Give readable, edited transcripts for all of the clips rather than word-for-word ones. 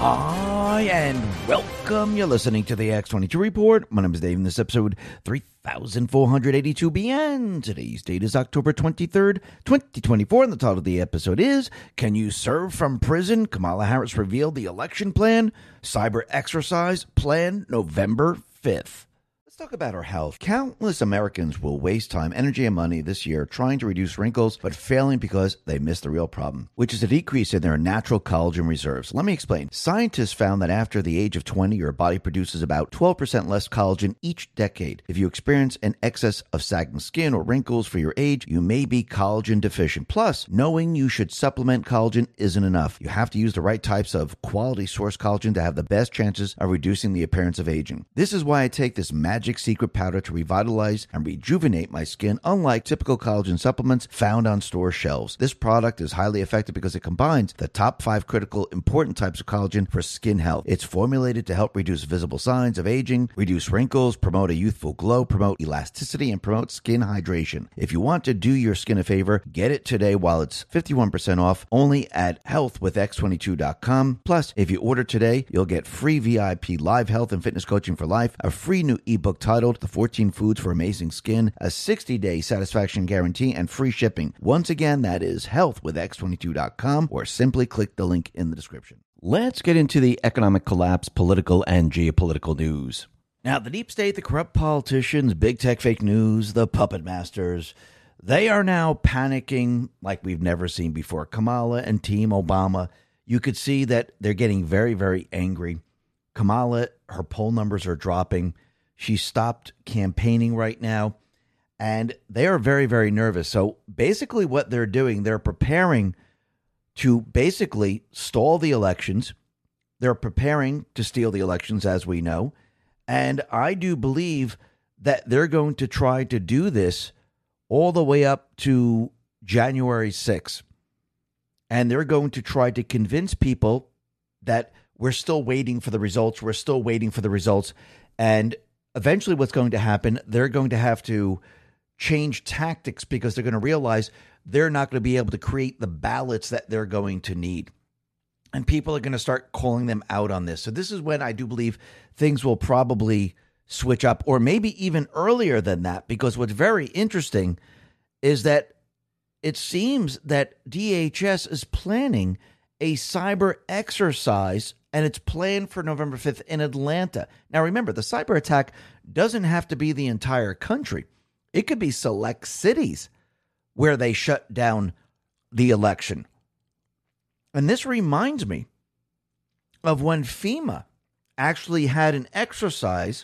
Hi, and welcome. You're listening to the X22 Report. My name is Dave, and this episode 3482BN. Today's date is October 23rd, 2024, and the title of the episode is, Can You Serve from Prison? Kamala Harris revealed the election plan. Cyber exercise plan November 5th. Let's talk about our health. Countless Americans will waste time, energy, and money this year trying to reduce wrinkles, but failing because they missed the real problem, which is a decrease in their natural collagen reserves. Let me explain. Scientists found that after the age of 20, your body produces about 12% less collagen each decade. If you experience an excess of sagging skin or wrinkles for your age, you may be collagen deficient. Plus, knowing you should supplement collagen isn't enough. You have to use the right types of quality source collagen to have the best chances of reducing the appearance of aging. This is why I take this magic secret powder to revitalize and rejuvenate my skin, unlike typical collagen supplements found on store shelves. This product is highly effective because it combines the top 5 critical important types of collagen for skin health. It's formulated to help reduce visible signs of aging, reduce wrinkles, promote a youthful glow, promote elasticity, and promote skin hydration. If you want to do your skin a favor, get it today while it's 51% off only at healthwithx22.com. Plus, if you order today, you'll get free VIP live health and fitness coaching for life, a free new ebook titled The 14 Foods for Amazing Skin, a 60-day satisfaction guarantee, and free shipping. Once again, that is healthwithx22.com, or simply click the link in the description. Let's get into the economic collapse, political, and geopolitical news. Now, the deep state, the corrupt politicians, big tech fake news, the puppet masters, they are now panicking like we've never seen before. Kamala and Team Obama, you could see that they're getting very, very angry. Kamala, her poll numbers are dropping. She stopped campaigning right now, and they are very, very nervous. So basically what they're doing, they're preparing to basically stall the elections. They're preparing to steal the elections, as we know. And I do believe that they're going to try to do this all the way up to January 6th. And they're going to try to convince people that we're still waiting for the results. We're still waiting for the results. And eventually what's going to happen, they're going to have to change tactics because they're going to realize they're not going to be able to create the ballots that they're going to need. And people are going to start calling them out on this. So this is when I do believe things will probably switch up, or maybe even earlier than that, because what's very interesting is that it seems that DHS is planning a cyber exercise, and it's planned for November 5th in Atlanta. Now, remember, the cyber attack doesn't have to be the entire country. It could be select cities where they shut down the election. And this reminds me of when FEMA actually had an exercise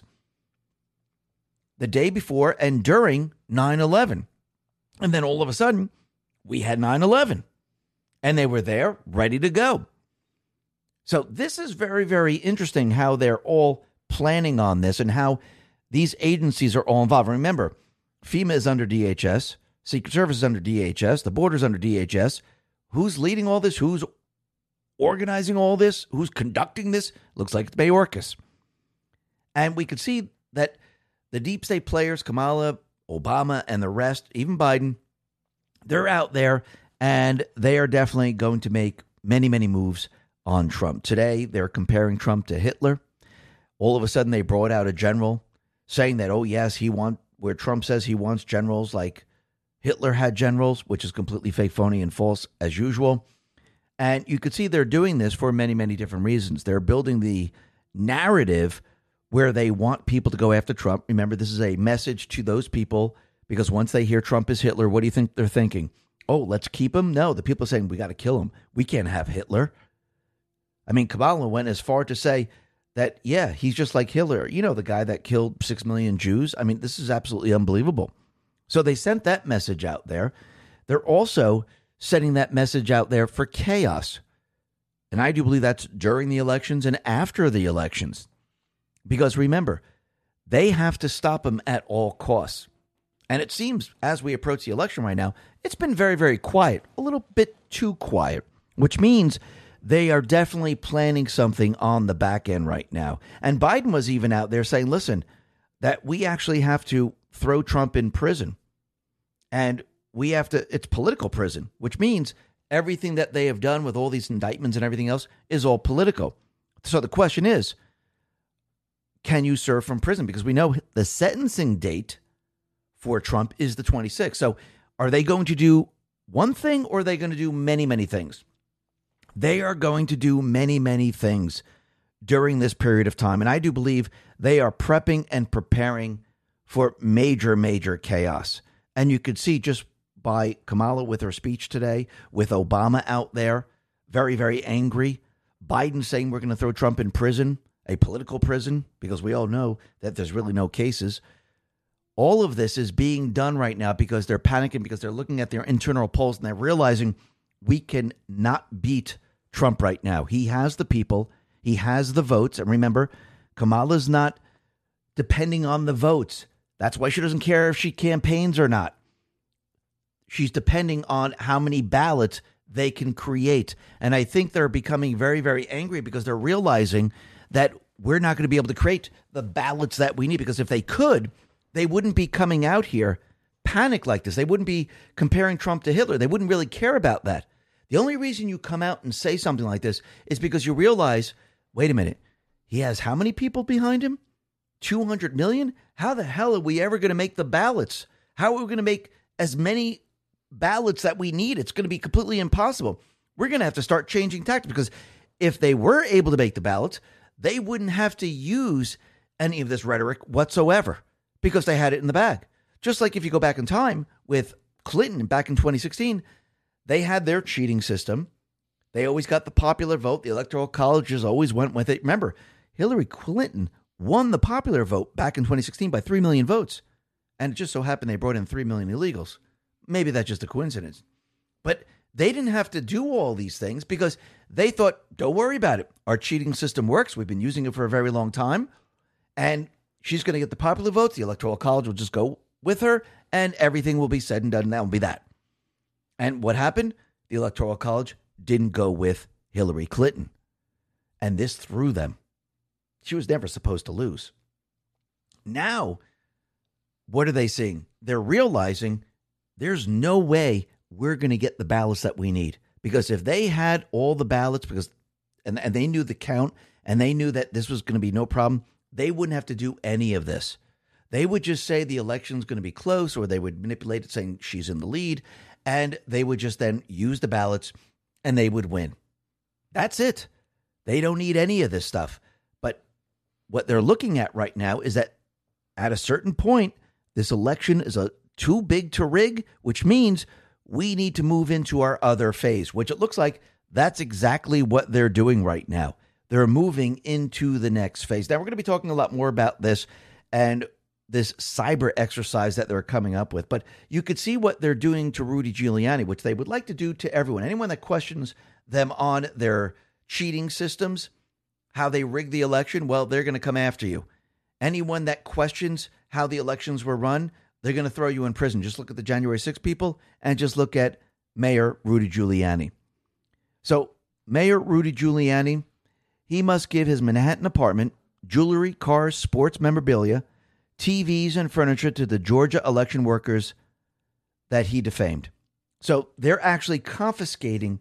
the day before and during 9/11. And then all of a sudden, we had 9/11. And they were there, ready to go. So this is very, very interesting how they're all planning on this and how these agencies are all involved. Remember, FEMA is under DHS, Secret Service is under DHS, the border's under DHS. Who's leading all this? Who's organizing all this? Who's conducting this? Looks like it's Mayorkas. And we could see that the deep state players, Kamala, Obama, and the rest, even Biden, they're out there, and they are definitely going to make many, many moves on Trump. Today, they're comparing Trump to Hitler. All of a sudden, they brought out a general saying that, oh, yes, where Trump says he wants generals like Hitler had generals, which is completely fake, phony, and false as usual. And you could see they're doing this for many, many different reasons. They're building the narrative where they want people to go after Trump. Remember, this is a message to those people, because once they hear Trump is Hitler, what do you think they're thinking? Oh, let's keep him? No, the people are saying we got to kill him. We can't have Hitler. I mean, Kamala went as far to say that, yeah, he's just like Hitler. You know, the guy that killed 6 million Jews. I mean, this is absolutely unbelievable. So they sent that message out there. They're also sending that message out there for chaos. And I do believe that's during the elections and after the elections. Because remember, they have to stop him at all costs. And it seems, as we approach the election right now, it's been very, very quiet, a little bit too quiet, which means they are definitely planning something on the back end right now. And Biden was even out there saying, listen, that we actually have to throw Trump in prison. And we have to, it's political prison, which means everything that they have done with all these indictments and everything else is all political. So the question is, can you serve from prison? Because we know the sentencing date for Trump is the 26th. So are they going to do one thing or are they going to do many, many things? They are going to do many, many things during this period of time. And I do believe they are prepping and preparing for major, major chaos. And you could see just by Kamala with her speech today, with Obama out there, very, very angry. Biden saying we're going to throw Trump in prison, a political prison, because we all know that there's really no cases. All of this is being done right now because they're panicking, because they're looking at their internal polls and they're realizing we can not beat Trump right now. He has the people. He has the votes. And remember, Kamala's not depending on the votes. That's why she doesn't care if she campaigns or not. She's depending on how many ballots they can create. And I think they're becoming very, very angry because they're realizing that we're not going to be able to create the ballots that we need. Because if they could, they wouldn't be coming out here panic like this. They wouldn't be comparing Trump to Hitler. They wouldn't really care about that. The only reason you come out and say something like this is because you realize, wait a minute, he has how many people behind him? 200 million? How the hell are we ever going to make the ballots? How are we going to make as many ballots that we need? It's going to be completely impossible. We're going to have to start changing tactics, because if they were able to make the ballots, they wouldn't have to use any of this rhetoric whatsoever because they had it in the bag. Just like if you go back in time with Clinton back in 2016, they had their cheating system. They always got the popular vote. The Electoral Colleges always went with it. Remember, Hillary Clinton won the popular vote back in 2016 by 3 million votes. And it just so happened they brought in 3 million illegals. Maybe that's just a coincidence. But they didn't have to do all these things because they thought, don't worry about it. Our cheating system works. We've been using it for a very long time. And she's going to get the popular votes. The Electoral College will just go with her and everything will be said and done. And that will be that. And what happened? The Electoral College didn't go with Hillary Clinton. And this threw them. She was never supposed to lose. Now, what are they seeing? They're realizing there's no way we're going to get the ballots that we need. Because if they had all the ballots, and they knew the count, and they knew that this was going to be no problem, they wouldn't have to do any of this. They would just say the election's going to be close, or they would manipulate it saying she's in the lead, and they would just then use the ballots, and they would win. That's it. They don't need any of this stuff. But what they're looking at right now is that at a certain point, this election is too big to rig, which means we need to move into our other phase, which it looks like that's exactly what they're doing right now. They're moving into the next phase. Now, we're going to be talking a lot more about this and this cyber exercise that they're coming up with. But you could see what they're doing to Rudy Giuliani, which they would like to do to everyone. Anyone that questions them on their cheating systems, how they rigged the election, well, they're going to come after you. Anyone that questions how the elections were run, they're going to throw you in prison. Just look at the January 6 people and just look at Mayor Rudy Giuliani. So Mayor Rudy Giuliani, he must give his Manhattan apartment, jewelry, cars, sports memorabilia, TVs, and furniture to the Georgia election workers that he defamed. So they're actually confiscating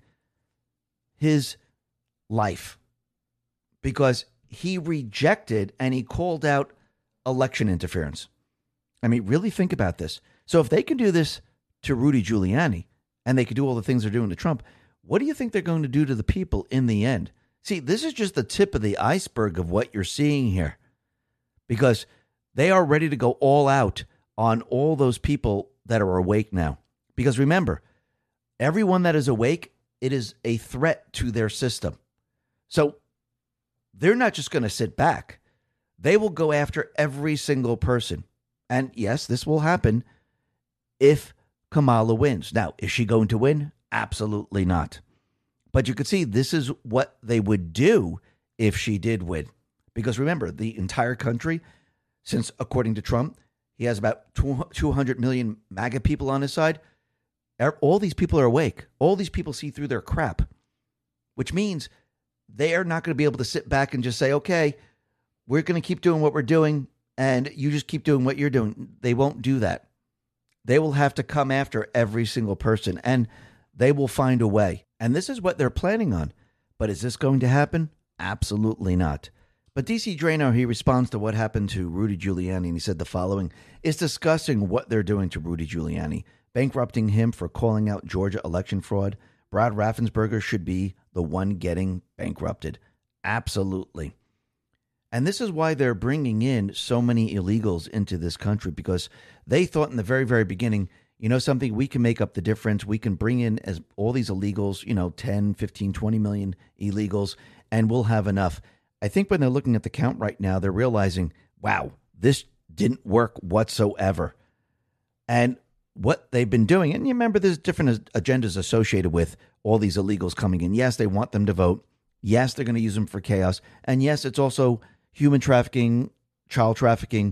his life because he rejected and he called out election interference. I mean, really think about this. So if they can do this to Rudy Giuliani and they could do all the things they're doing to Trump, what do you think they're going to do to the people in the end? See, this is just the tip of the iceberg of what you're seeing here, because they are ready to go all out on all those people that are awake now. Because remember, everyone that is awake, it is a threat to their system. So they're not just going to sit back. They will go after every single person. And yes, this will happen if Kamala wins. Now, is she going to win? Absolutely not. But you could see this is what they would do if she did win. Because remember, the entire country, since according to Trump, he has about 200 million MAGA people on his side, all these people are awake. All these people see through their crap, which means they are not going to be able to sit back and just say, okay, we're going to keep doing what we're doing, and you just keep doing what you're doing. They won't do that. They will have to come after every single person, and they will find a way. And this is what they're planning on. But is this going to happen? Absolutely not. But DC Draino, he responds to what happened to Rudy Giuliani, and he said the following: "It's disgusting what they're doing to Rudy Giuliani, bankrupting him for calling out Georgia election fraud. Brad Raffensperger should be the one getting bankrupted." Absolutely. And this is why they're bringing in so many illegals into this country, because they thought in the very, very beginning, you know something, we can make up the difference. We can bring in as all these illegals, 10, 15, 20 million illegals, and we'll have enough. I think when they're looking at the count right now, they're realizing, wow, this didn't work whatsoever. And what they've been doing, and you remember there's different agendas associated with all these illegals coming in. Yes, they want them to vote. Yes, they're going to use them for chaos. And yes, it's also human trafficking, child trafficking,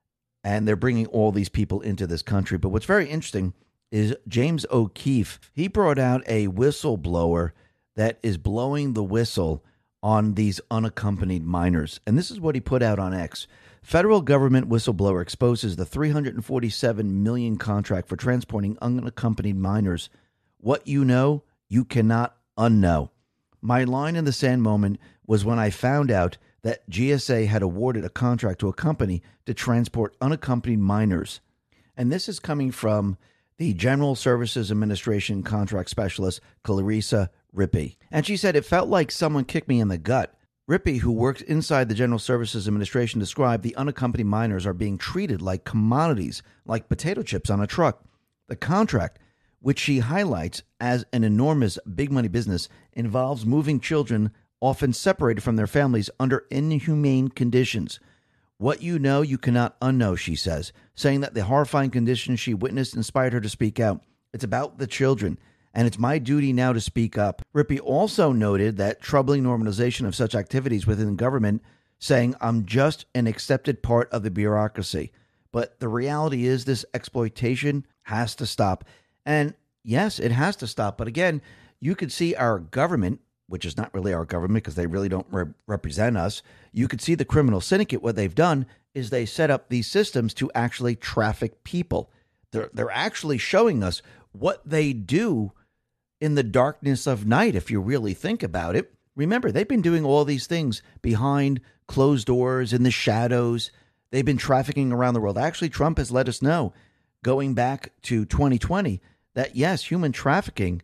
and they're bringing all these people into this country. But what's very interesting is James O'Keefe. He brought out a whistleblower that is blowing the whistle on these unaccompanied minors. And this is what he put out on X. Federal government whistleblower exposes the $347 million contract for transporting unaccompanied minors. What you know, you cannot unknow. My line in the sand moment was when I found out that GSA had awarded a contract to a company to transport unaccompanied minors. And this is coming from the General Services Administration contract specialist, Clarissa Rippey. And she said, "It felt like someone kicked me in the gut." Rippey, who works inside the General Services Administration, described the unaccompanied minors are being treated like commodities, like potato chips on a truck. The contract, which she highlights as an enormous big money business, involves moving children often separated from their families under inhumane conditions. What you know, you cannot unknow, she says, saying that the horrifying conditions she witnessed inspired her to speak out. It's about the children, and it's my duty now to speak up. Rippey also noted that troubling normalization of such activities within government, saying, "I'm just an accepted part of the bureaucracy." But the reality is this exploitation has to stop. And yes, it has to stop. But again, you could see our government, which is not really our government because they really don't represent us. You could see the criminal syndicate. What they've done is they set up these systems to actually traffic people. They're actually showing us what they do in the darkness of night, if you really think about it. Remember, they've been doing all these things behind closed doors, in the shadows. They've been trafficking around the world. Actually, Trump has let us know, going back to 2020, that yes, human trafficking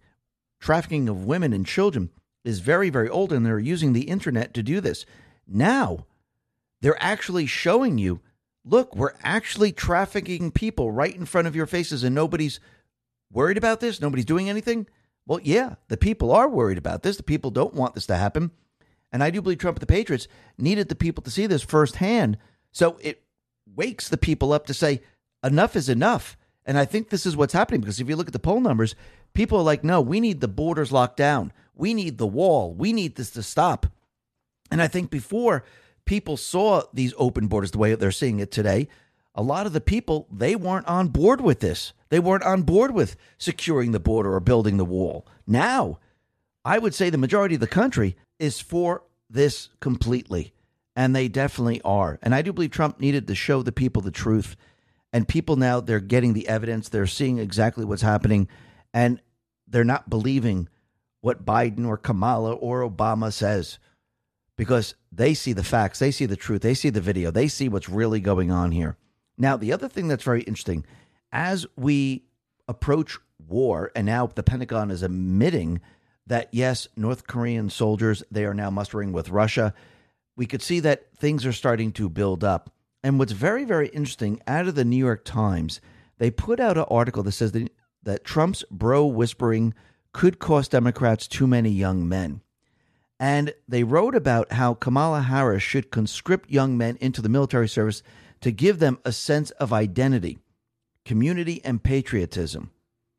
of women and children is very, very old, and they're using the internet to do this. Now, they're actually showing you, look, we're actually trafficking people right in front of your faces, and nobody's worried about this? Nobody's doing anything? Well, yeah, the people are worried about this. The people don't want this to happen. And I do believe Trump and the Patriots needed the people to see this firsthand. So it wakes the people up to say, enough is enough. And I think this is what's happening, because if you look at the poll numbers, people are like, no, we need the borders locked down. We need the wall. We need this to stop. And I think before people saw these open borders the way they're seeing it today, a lot of the people, they weren't on board with this. They weren't on board with securing the border or building the wall. Now, I would say the majority of the country is for this completely. And they definitely are. And I do believe Trump needed to show the people the truth. And people now, they're getting the evidence. They're seeing exactly what's happening. And they're not believing what Biden or Kamala or Obama says, because they see the facts. They see the truth. They see the video. They see what's really going on here. Now, the other thing that's very interesting, as we approach war, and now the Pentagon is admitting that, yes, North Korean soldiers, they are now mustering with Russia, we could see that things are starting to build up. And what's very, very interesting, out of the New York Times, they put out an article that says that Trump's bro whispering could cost Democrats too many young men. And they wrote about how Kamala Harris should conscript young men into the military service to give them a sense of identity, community, and patriotism.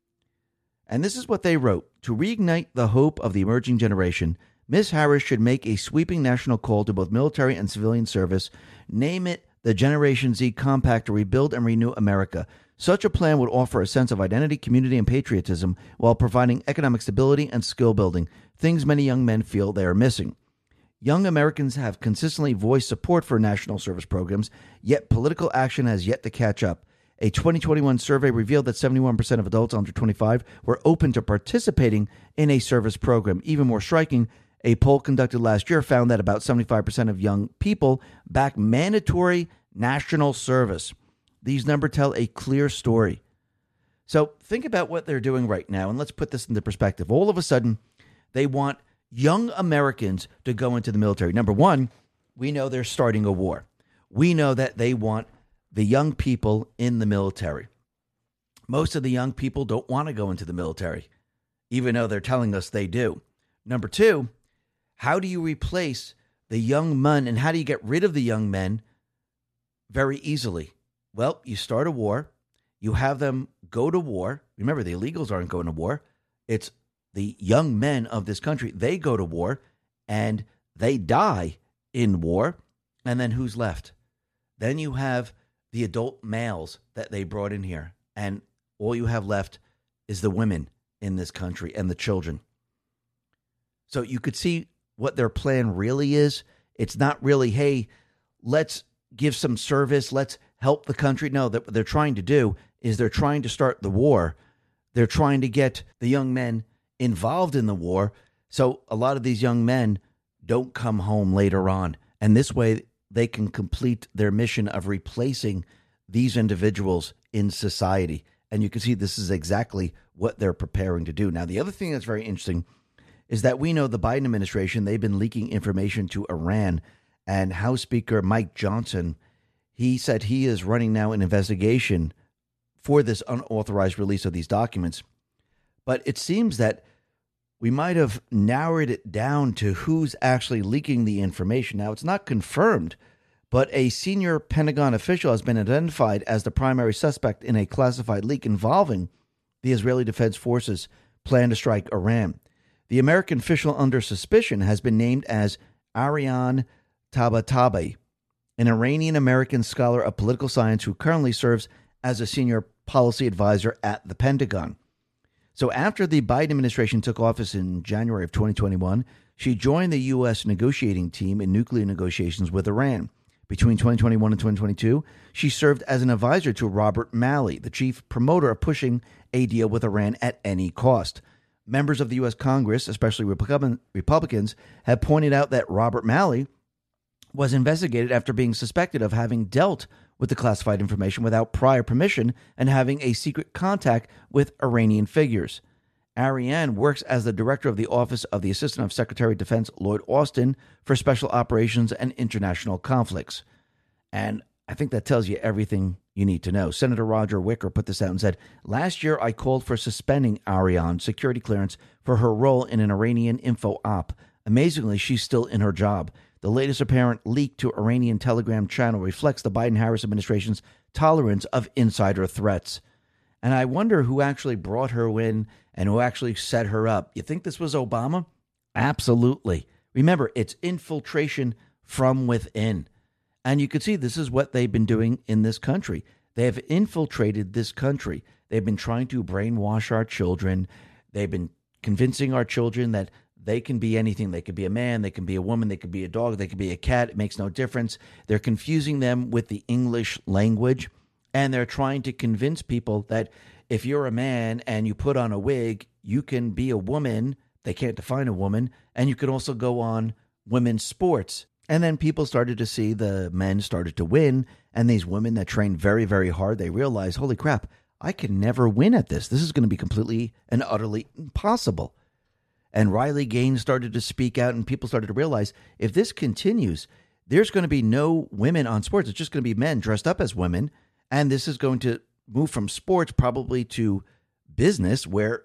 And this is what they wrote. To reignite the hope of the emerging generation, Ms. Harris should make a sweeping national call to both military and civilian service. Name it the Generation Z Compact to rebuild and renew America. Such a plan would offer a sense of identity, community, and patriotism while providing economic stability and skill building, things many young men feel they are missing. Young Americans have consistently voiced support for national service programs, yet political action has yet to catch up. A 2021 survey revealed that 71% of adults under 25 were open to participating in a service program. Even more striking, A poll conducted last year found that about 75% of young people back mandatory national service. These numbers tell a clear story. So think about what they're doing right now, and let's put this into perspective. All of a sudden, they want young Americans to go into the military. Number one, we know they're starting a war. We know that they want the young people in the military. Most of the young people don't want to go into the military, even though they're telling us they do. Number two, how do you replace the young men and how do you get rid of the young men very easily? Well, you start a war. You have them go to war. Remember, the illegals aren't going to war. It's the young men of this country. They go to war and they die in war. And then who's left? Then you have the adult males that they brought in here. And all you have left is the women in this country and the children. So you could see what their plan really is. It's not really, hey, let's give some service. Let's help the country. No, what they're trying to do is they're trying to start the war. They're trying to get the young men involved in the war. So a lot of these young men don't come home later on. And this way they can complete their mission of replacing these individuals in society. And you can see this is exactly what they're preparing to do. Now, the other thing that's very interesting is that we know the Biden administration, they've been leaking information to Iran. And House Speaker Mike Johnson, he said he is running now an investigation for this unauthorized release of these documents. But it seems that we might have narrowed it down to who's actually leaking the information. Now, it's not confirmed, but a senior Pentagon official has been identified as the primary suspect in a classified leak involving the Israeli Defense Forces' plan to strike Iran. The American official under suspicion has been named as Ariane Tabatabai, an Iranian-American scholar of political science who currently serves as a senior policy advisor at the Pentagon. So after the Biden administration took office in January of 2021, she joined the U.S. negotiating team in nuclear negotiations with Iran. Between 2021 and 2022, she served as an advisor to Robert Malley, the chief promoter of pushing a deal with Iran at any cost. Members of the U.S. Congress, especially Republicans, have pointed out that Robert Malley was investigated after being suspected of having dealt with the classified information without prior permission and having a secret contact with Iranian figures. Ariane works as the director of the Office of the Assistant of Secretary of Defense Lloyd Austin for Special Operations and International Conflicts. And I think that tells you everything you need to know. Senator Roger Wicker put this out and said, last year I called for suspending Ariane's security clearance for her role in an Iranian info op. Amazingly, she's still in her job. The latest apparent leak to Iranian Telegram channel reflects the Biden-Harris administration's tolerance of insider threats. And I wonder who actually brought her in and who actually set her up. You think this was Obama? Absolutely. Remember, it's infiltration from within. And you can see this is what they've been doing in this country. They have infiltrated this country. They've been trying to brainwash our children. They've been convincing our children that they can be anything. They could be a man, they can be a woman, they could be a dog, they could be a cat. It makes no difference. They're confusing them with the English language, and they're trying to convince people that if you're a man and you put on a wig, you can be a woman. They can't define a woman, and you can also go on women's sports. And then people started to see the men started to win, and these women that trained very, very hard, they realized, holy crap, I can never win at this. This is going to be completely and utterly impossible. And Riley Gaines started to speak out, and people started to realize if this continues, there's going to be no women on sports. It's just going to be men dressed up as women. And this is going to move from sports probably to business, where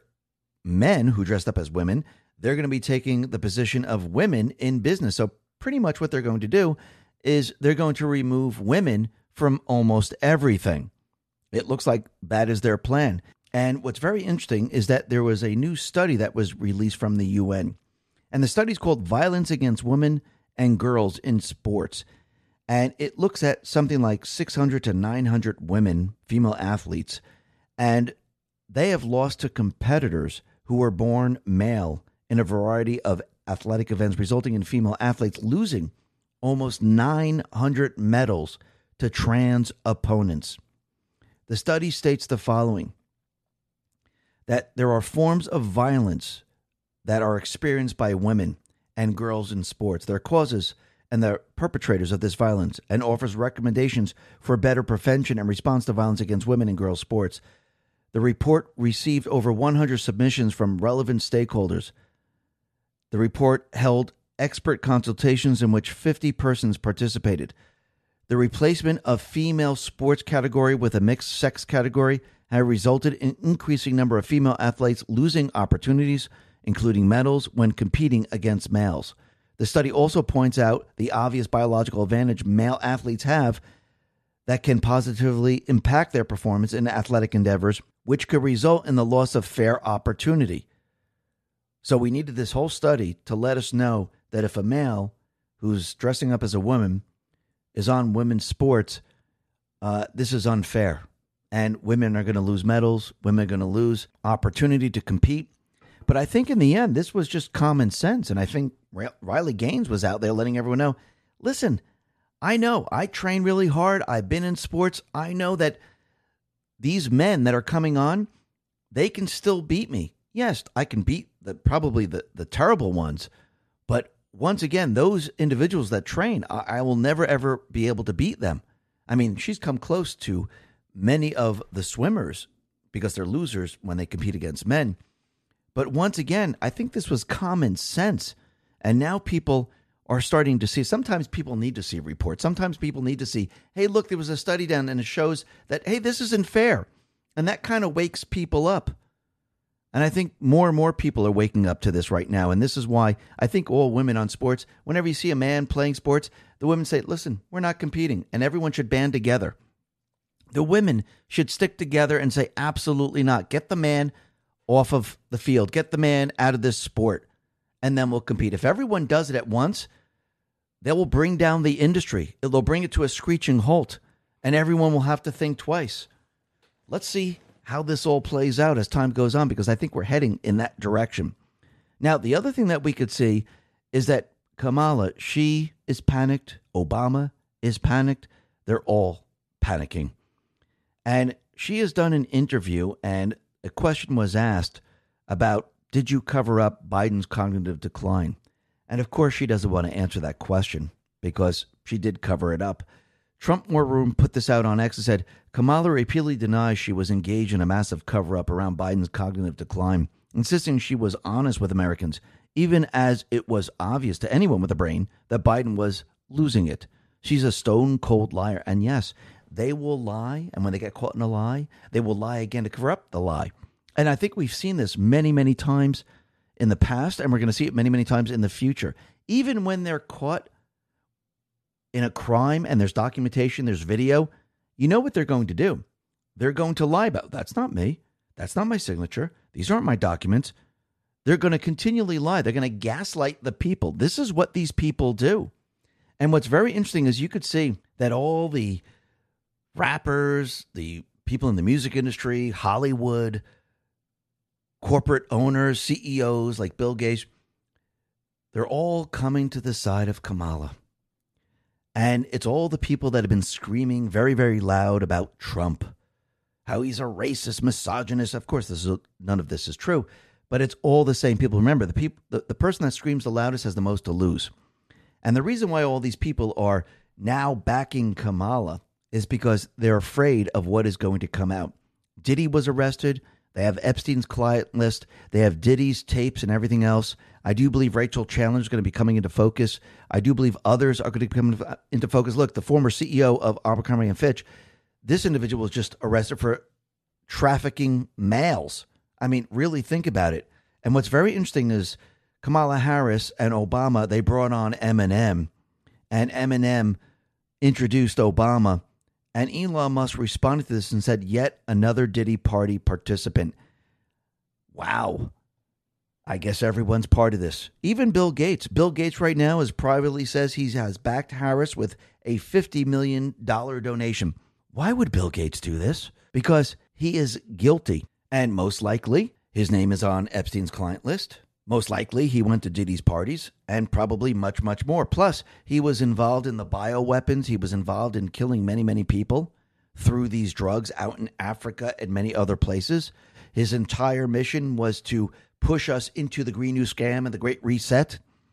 men who dressed up as women, they're going to be taking the position of women in business. So pretty much what they're going to do is they're going to remove women from almost everything. It looks like that is their plan. And what's very interesting is that there was a new study that was released from the UN. And the study is called Violence Against Women and Girls in Sports. And it looks at something like 600 to 900 women, female athletes. And they have lost to competitors who were born male in a variety of athletic events, resulting in female athletes losing almost 900 medals to trans opponents. The study states the following: that there are forms of violence that are experienced by women, and girls in sports, their causes, and the perpetrators of this violence, and offers recommendations for better prevention and response to violence against women in girls' sports. The report received over 100 submissions from relevant stakeholders. The report held expert consultations in which 50 persons participated. The replacement of female sports category with a mixed sex category had resulted in an increasing number of female athletes losing opportunities, including medals, when competing against males. The study also points out the obvious biological advantage male athletes have that can positively impact their performance in athletic endeavors, which could result in the loss of fair opportunity. So we needed this whole study to let us know that if a male who's dressing up as a woman is on women's sports, this is unfair. And women are going to lose medals. Women are going to lose opportunity to compete. But I think in the end, this was just common sense. And I think Riley Gaines was out there letting everyone know, listen, I know I train really hard. I've been in sports. I know that these men that are coming on, they can still beat me. Yes, I can beat probably the terrible ones. But once again, those individuals that train, I will never, ever be able to beat them. I mean, she's come close to many of the swimmers because they're losers when they compete against men. But once again, I think this was common sense. And now people are starting to see, sometimes people need to see reports. Sometimes people need to see, hey, look, there was a study done and it shows that, hey, this isn't fair. And that kind of wakes people up. And I think more and more people are waking up to this right now. And this is why I think all women on sports, whenever you see a man playing sports, the women say, listen, we're not competing. And everyone should band together. The women should stick together and say, absolutely not. Get the man off of the field. Get the man out of this sport. And then we'll compete. If everyone does it at once, they will bring down the industry. They'll bring it to a screeching halt. And everyone will have to think twice. Let's see how this all plays out as time goes on, because I think we're heading in that direction. Now, the other thing that we could see is that Kamala, she is panicked. Obama is panicked. They're all panicking. And she has done an interview, and a question was asked about, did you cover up Biden's cognitive decline? And of course, she doesn't want to answer that question because she did cover it up. Trump War Room put this out on X and said, Kamala repeatedly denies she was engaged in a massive cover-up around Biden's cognitive decline, insisting she was honest with Americans, even as it was obvious to anyone with a brain that Biden was losing it. She's a stone-cold liar. And yes, they will lie, and when they get caught in a lie, they will lie again to cover up the lie. And I think we've seen this many, many times in the past, and we're going to see it many, many times in the future. Even when they're caught in a crime and there's documentation, there's video, you know what they're going to do. They're going to lie about, that's not me. That's not my signature. These aren't my documents. They're going to continually lie. They're going to gaslight the people. This is what these people do. And what's very interesting is you could see that all the rappers, the people in the music industry, Hollywood, corporate owners, CEOs like Bill Gates, they're all coming to the side of Kamala. And it's all the people that have been screaming very, very loud about Trump, how he's a racist, misogynist. Of course, none of this is true, but it's all the same people. Remember, the person that screams the loudest has the most to lose. And the reason why all these people are now backing Kamala is because they're afraid of what is going to come out. Diddy was arrested. They have Epstein's client list. They have Diddy's tapes and everything else. I do believe Rachel Chandler is going to be coming into focus. I do believe others are going to come into focus. Look, the former CEO of Abercrombie and Fitch, this individual was just arrested for trafficking males. I mean, really think about it. And what's very interesting is Kamala Harris and Obama, they brought on Eminem, and Eminem introduced Obama. And Elon Musk responded to this and said, yet another Diddy party participant. Wow. I guess everyone's part of this. Even Bill Gates. Bill Gates right now is privately says he has backed Harris with a $50 million donation. Why would Bill Gates do this? Because he is guilty. And most likely, his name is on Epstein's client list. Most likely, he went to Diddy's parties and probably much, much more. Plus, he was involved in the bioweapons. He was involved in killing many, many people through these drugs out in Africa and many other places. His entire mission was to push us into the Green New Scam and the Great Reset.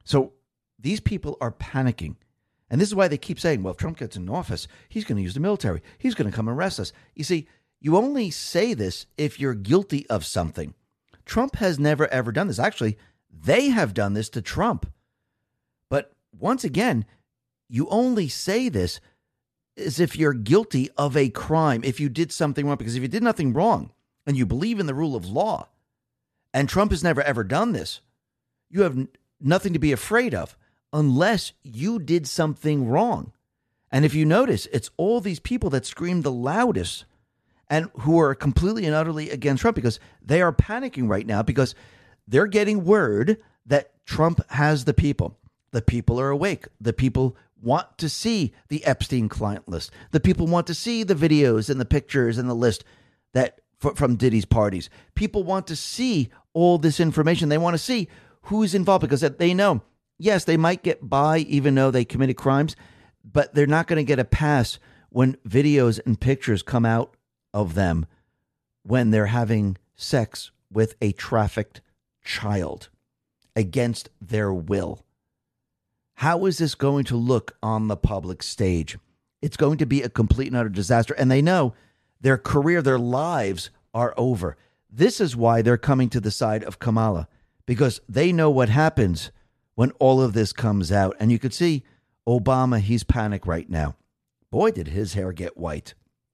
So these people are panicking. And this is why they keep saying, well, if Trump gets in office, he's going to use the military. He's going to come arrest us. You see, you only say this if you're guilty of something. Trump has never, ever done this. Actually, they have done this to Trump. But once again, you only say this as if you're guilty of a crime, if you did something wrong. Because if you did nothing wrong and you believe in the rule of law, and Trump has never, ever done this, you have nothing to be afraid of unless you did something wrong. And if you notice, it's all these people that scream the loudest and who are completely and utterly against Trump because they are panicking right now because they're getting word that Trump has the people. The people are awake. The people want to see the Epstein client list. The people want to see the videos and the pictures and the list that from Diddy's parties. People want to see all this information. They want to see who's involved because they know, yes, they might get by even though they committed crimes, but they're not going to get a pass when videos and pictures come out of them when they're having sex with a trafficked child against their will. How is this going to look on the public stage? It's going to be a complete and utter disaster. And they know their career, their lives are over. This is why they're coming to the side of Kamala, because they know what happens when all of this comes out. And you could see Obama, he's panicked right now. Boy, did his hair get white.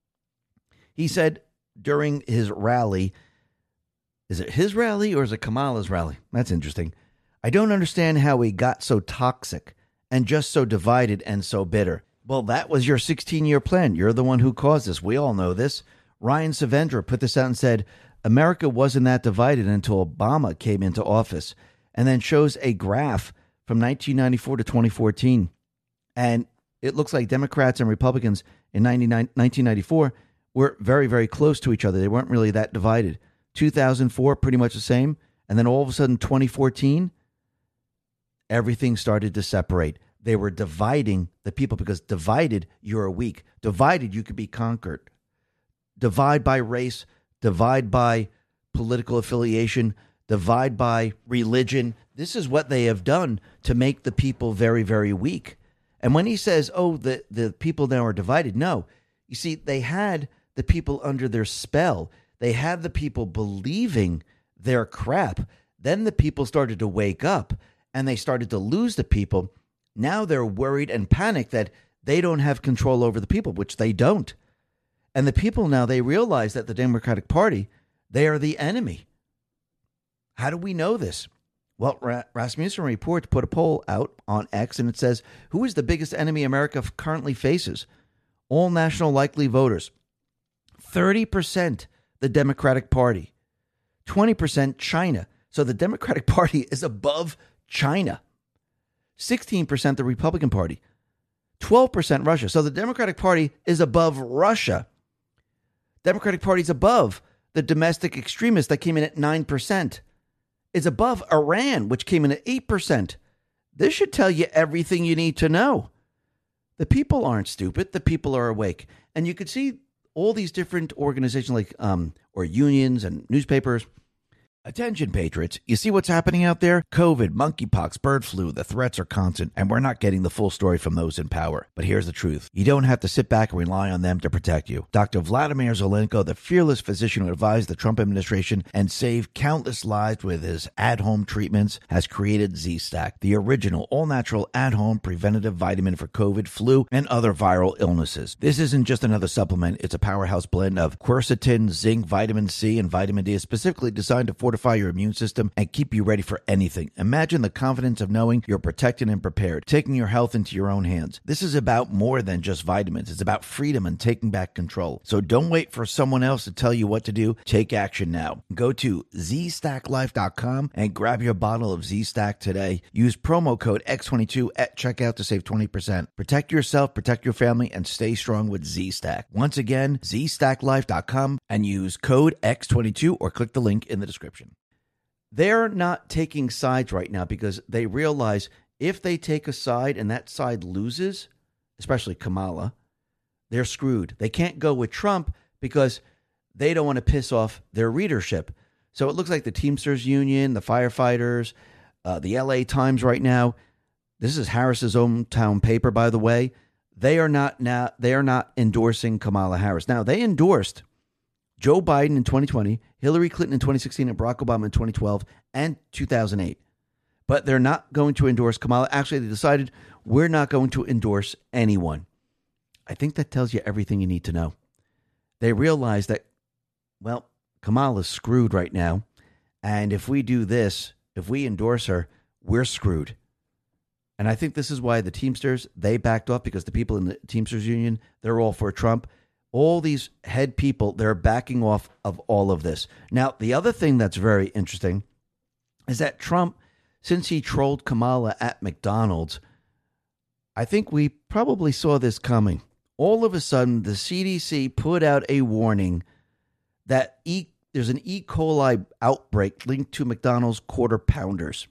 He said during his rally, is it his rally or is it Kamala's rally? That's interesting. I don't understand how we got so toxic and just so divided and so bitter. Well, that was your 16-year plan. You're the one who caused this. We all know this. Ryan Saavedra put this out and said, America wasn't that divided until Obama came into office, and then shows a graph from 1994 to 2014. And it looks like Democrats and Republicans in 1994 were very, very close to each other. They weren't really that divided. 2004, pretty much the same. And then all of a sudden, 2014, everything started to separate. They were dividing the people because divided, you're weak. Divided, you could be conquered. Divide by race, divide by political affiliation, divide by religion. This is what they have done to make the people very, very weak. And when he says, oh, the people now are divided, no. You see, they had the people under their spell. They had the people believing their crap. Then the people started to wake up and they started to lose the people. Now they're worried and panicked that they don't have control over the people, which they don't. And the people now, they realize that the Democratic Party, they are the enemy. How do we know this? Well, Rasmussen Report put a poll out on X, and it says, who is the biggest enemy America currently faces? All national likely voters. 30% the Democratic Party. 20% China. So the Democratic Party is above China. 16% the Republican Party. 12% Russia. So the Democratic Party is above Russia. Democratic Party is above the domestic extremists that came in at 9%. It's above Iran, which came in at 8%. This should tell you everything you need to know. The people aren't stupid. The people are awake. And you could see all these different organizations like or unions and newspapers. Attention, patriots. You see what's happening out there? COVID, monkeypox, bird flu, the threats are constant, and we're not getting the full story from those in power. But here's the truth. You don't have to sit back and rely on them to protect you. Dr. Vladimir Zelenko, the fearless physician who advised the Trump administration and saved countless lives with his at-home treatments, has created Z-Stack, the original all-natural at-home preventative vitamin for COVID, flu, and other viral illnesses. This isn't just another supplement. It's a powerhouse blend of quercetin, zinc, vitamin C, and vitamin D, specifically designed to fortify your immune system and keep you ready for anything. Imagine the confidence of knowing you're protected and prepared, taking your health into your own hands. This is about more than just vitamins. It's about freedom and taking back control. So don't wait for someone else to tell you what to do. Take action now. Go to zstacklife.com and grab your bottle of Z-Stack today. Use promo code X22 at checkout to save 20%. Protect yourself, protect your family, and stay strong with Z-Stack. Once again, zstacklife.com and use code X22 or click the link in the description. They're not taking sides right now because they realize if they take a side and that side loses, especially Kamala, they're screwed. They can't go with Trump because they don't want to piss off their readership. So it looks like the Teamsters Union, the firefighters, the LA Times right now. This is Harris's hometown paper, by the way. They are not endorsing Kamala Harris. Now, they endorsed Joe Biden in 2020, Hillary Clinton in 2016, and Barack Obama in 2012 and 2008. But they're not going to endorse Kamala. Actually, they decided we're not going to endorse anyone. I think that tells you everything you need to know. They realize that, well, Kamala's screwed right now. And if we do this, if we endorse her, we're screwed. And I think this is why the Teamsters, they backed off, because the people in the Teamsters Union, they're all for Trump. All these head people, they're backing off of all of this. Now, the other thing that's very interesting is that Trump, since he trolled Kamala at McDonald's, I think we probably saw this coming. All of a sudden, the CDC put out a warning that there's an E. coli outbreak linked to McDonald's Quarter Pounders.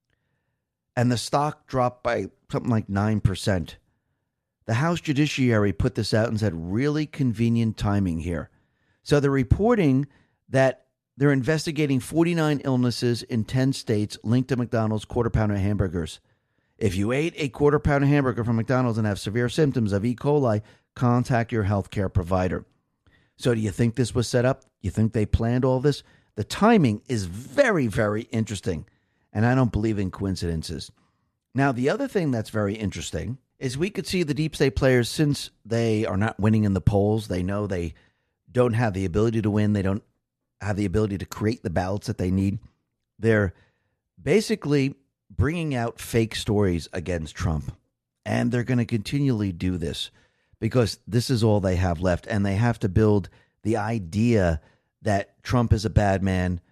And the stock dropped by something like 9%. The House Judiciary put this out and said, really convenient timing here. So they're reporting that they're investigating 49 illnesses in 10 states linked to McDonald's Quarter Pounder hamburgers. If you ate a Quarter Pounder hamburger from McDonald's and have severe symptoms of E. coli, contact your healthcare provider. So do you think this was set up? You think they planned all this? The timing is very, very interesting. And I don't believe in coincidences. Now, the other thing that's very interesting is we could see the deep state players, since they are not winning in the polls, they know they don't have the ability to win. They don't have the ability to create the ballots that they need. They're basically bringing out fake stories against Trump. And they're going to continually do this because this is all they have left. And they have to build the idea that Trump is a bad man.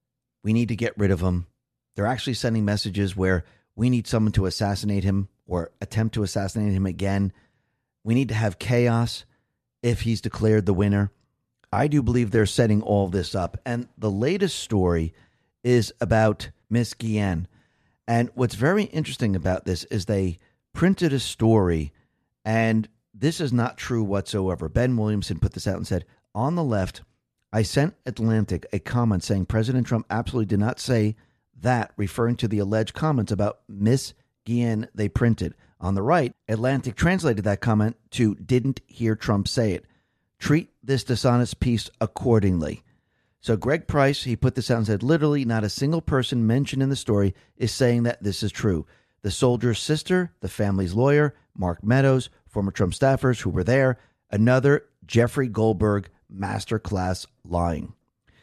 We need to get rid of him. They're actually sending messages where we need someone to assassinate him or attempt to assassinate him again. We need to have chaos if he's declared the winner. I do believe they're setting all this up. And the latest story is about Miss Guillen. And what's very interesting about this is they printed a story, and this is not true whatsoever. Ben Williamson put this out and said, on the left, I sent Atlantic a comment saying President Trump absolutely did not say that, referring to the alleged comments about Miss Guillen they printed. On the right, Atlantic translated that comment to didn't hear Trump say it. Treat this dishonest piece accordingly. So Greg Price, he put this out and said, literally not a single person mentioned in the story is saying that this is true. The soldier's sister, the family's lawyer, Mark Meadows, former Trump staffers who were there, another Jeffrey Goldberg masterclass lying.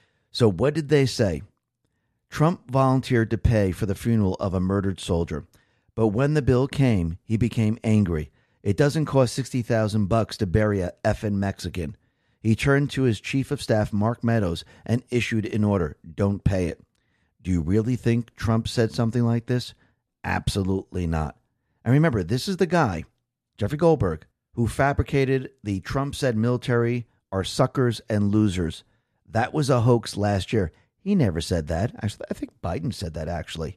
So what did they say? Trump volunteered to pay for the funeral of a murdered soldier. But when the bill came, he became angry. It doesn't cost $60,000 to bury a effing Mexican. He turned to his chief of staff, Mark Meadows, and issued an order. Don't pay it. Do you really think Trump said something like this? Absolutely not. And remember, this is the guy, Jeffrey Goldberg, who fabricated the Trump said military are suckers and losers. That was a hoax last year. He never said that. Actually, I think Biden said that, actually.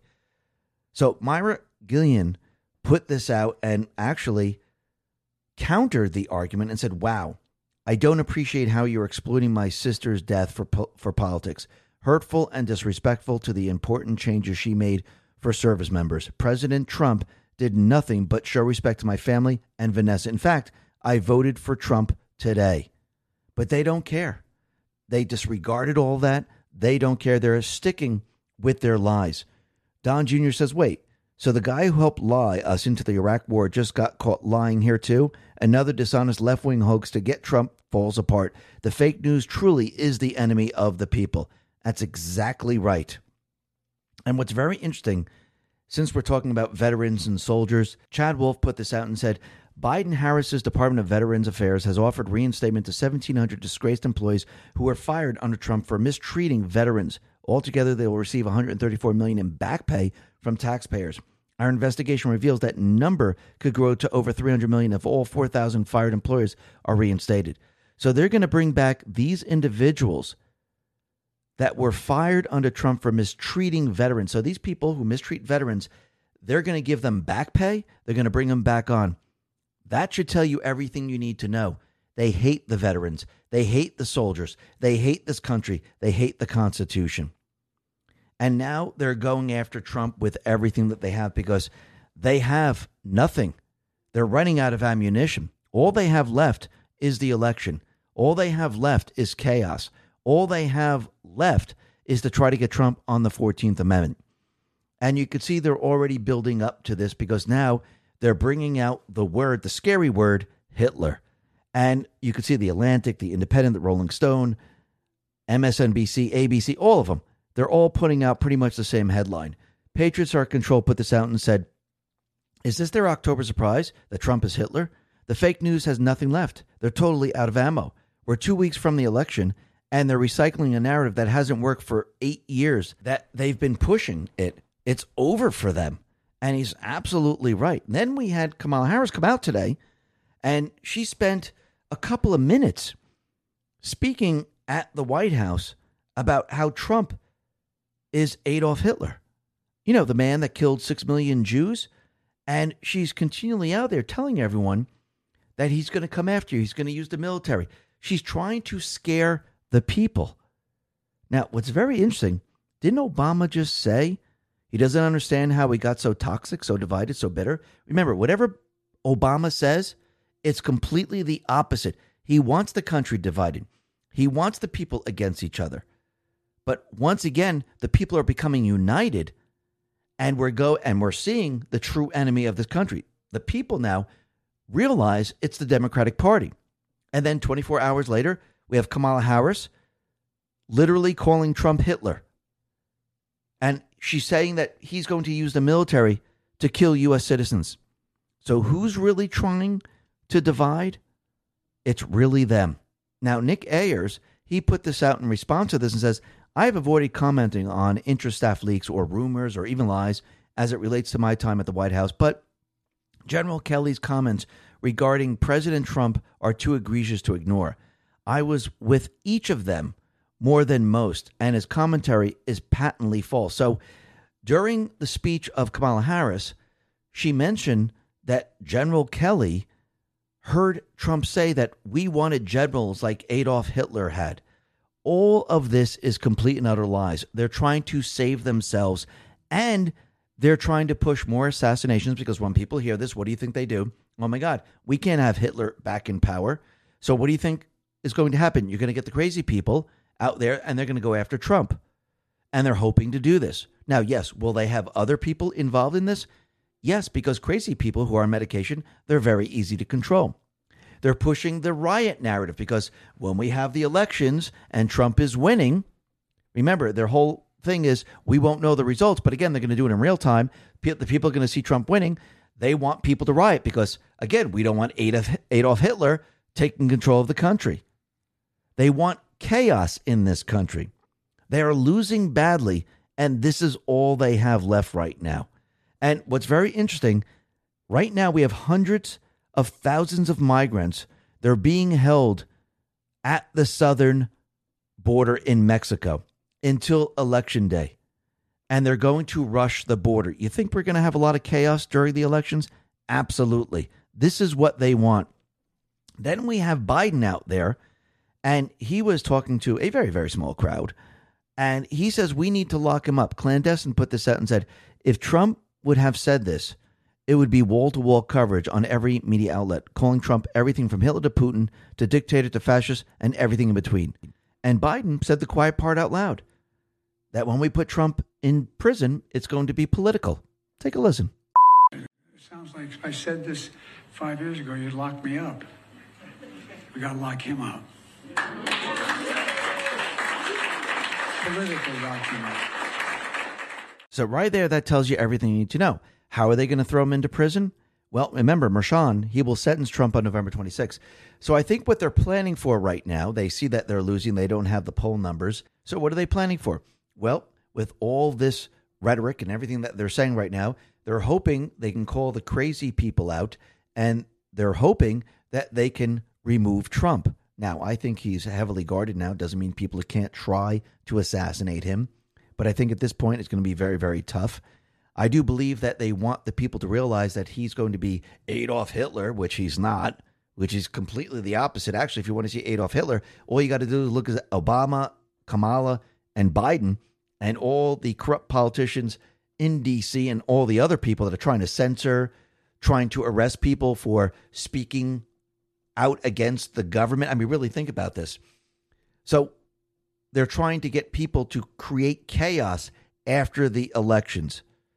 So Myra Guillen put this out and actually countered the argument and said, wow, I don't appreciate how you're exploiting my sister's death for politics. Hurtful and disrespectful to the important changes she made for service members. President Trump did nothing but show respect to my family and Vanessa. In fact, I voted for Trump today. But they don't care. They disregarded all that. They don't care. They're sticking with their lies. Don Jr. says, wait, so the guy who helped lie us into the Iraq war just got caught lying here too? Another dishonest left-wing hoax to get Trump falls apart. The fake news truly is the enemy of the people. That's exactly right. And what's very interesting, since we're talking about veterans and soldiers, Chad Wolf put this out and said, Biden-Harris's Department of Veterans Affairs has offered reinstatement to 1,700 disgraced employees who were fired under Trump for mistreating veterans. Altogether, they will receive $134 million in back pay from taxpayers. Our investigation reveals that number could grow to over $300 million if all 4,000 fired employees are reinstated. So they're going to bring back these individuals that were fired under Trump for mistreating veterans. So these people who mistreat veterans, they're going to give them back pay. They're going to bring them back on. That should tell you everything you need to know. They hate the veterans. They hate the soldiers. They hate this country. They hate the Constitution. And now they're going after Trump with everything that they have because they have nothing. They're running out of ammunition. All they have left is the election. All they have left is chaos. All they have left is to try to get Trump on the 14th Amendment. And you could see they're already building up to this because now they're bringing out the scary word, Hitler. And you could see the Atlantic, the Independent, the Rolling Stone, MSNBC, ABC, all of them. They're all putting out pretty much the same headline. Patriots Are in Control put this out and said, is this their October surprise that Trump is Hitler? The fake news has nothing left. They're totally out of ammo. We're 2 weeks from the election, and they're recycling a narrative that hasn't worked for 8 years, that they've been pushing it. It's over for them. And he's absolutely right. And then we had Kamala Harris come out today, and she spent a couple of minutes speaking at the White House about how Trump is Adolf Hitler. You know, the man that killed 6 million Jews. And she's continually out there telling everyone that he's going to come after you. He's going to use the military. She's trying to scare the people. Now, what's very interesting, didn't Obama just say he doesn't understand how we got so toxic, so divided, so bitter? Remember, whatever Obama says, it's completely the opposite. He wants the country divided. He wants the people against each other. But once again, the people are becoming united. And we're seeing the true enemy of this country. The people now realize it's the Democratic Party. And then 24 hours later, we have Kamala Harris literally calling Trump Hitler. And she's saying that he's going to use the military to kill U.S. citizens. So who's really trying to divide? It's really them. Now, Nick Ayers, he put this out in response to this and says, I have avoided commenting on intra-staff leaks or rumors or even lies as it relates to my time at the White House, but General Kelly's comments regarding President Trump are too egregious to ignore. I was with each of them more than most, and his commentary is patently false. So during the speech of Kamala Harris, she mentioned that General Kelly heard Trump say that we wanted generals like Adolf Hitler had. All of this is complete and utter lies. They're trying to save themselves, and they're trying to push more assassinations because when people hear this, what do you think they do? Oh, my God, we can't have Hitler back in power. So what do you think is going to happen? You're going to get the crazy people out there, and they're going to go after Trump, and they're hoping to do this. Now, yes, will they have other people involved in this? Yes, because crazy people who are on medication, they're very easy to control. They're pushing the riot narrative because when we have the elections and Trump is winning, remember, their whole thing is we won't know the results. But again, they're going to do it in real time. The people are going to see Trump winning. They want people to riot because, again, we don't want Adolf Hitler taking control of the country. They want chaos in this country. They are losing badly, and this is all they have left right now. And what's very interesting, right now we have hundreds of thousands of migrants. They're being held at the southern border in Mexico until Election Day. And they're going to rush the border. You think we're going to have a lot of chaos during the elections? Absolutely. This is what they want. Then we have Biden out there, and he was talking to a very, very small crowd. And he says we need to lock him up. Clandestine put this out and said, if Trump would have said this, it would be wall-to-wall coverage on every media outlet, calling Trump everything from Hitler to Putin to dictator to fascist and everything in between. And Biden said the quiet part out loud, that when we put Trump in prison, it's going to be political. Take a listen. It sounds like if I said this 5 years ago, you'd lock me up. We got to lock him up. Politically lock him up. So right there, that tells you everything you need to know. How are they going to throw him into prison? Well, remember, Merchan, he will sentence Trump on November 26th. So I think what they're planning for right now, they see that they're losing. They don't have the poll numbers. So what are they planning for? Well, with all this rhetoric and everything that they're saying right now, they're hoping they can call the crazy people out, and they're hoping that they can remove Trump. Now, I think he's heavily guarded now. It doesn't mean people can't try to assassinate him. But I think at this point, it's going to be very, very tough. I do believe that they want the people to realize that he's going to be Adolf Hitler, which he's not, which is completely the opposite. Actually, if you want to see Adolf Hitler, all you got to do is look at Obama, Kamala, and Biden, and all the corrupt politicians in D.C. and all the other people that are trying to censor, trying to arrest people for speaking out against the government. I mean, really think about this. So they're trying to get people to create chaos after the elections.